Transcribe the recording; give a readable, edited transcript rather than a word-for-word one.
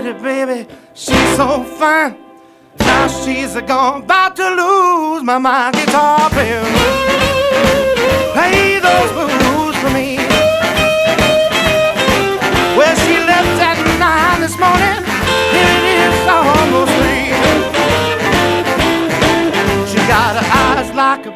pretty baby, she's so fine. Now she's gone, about to lose my mind. Guitar player, play those blues for me.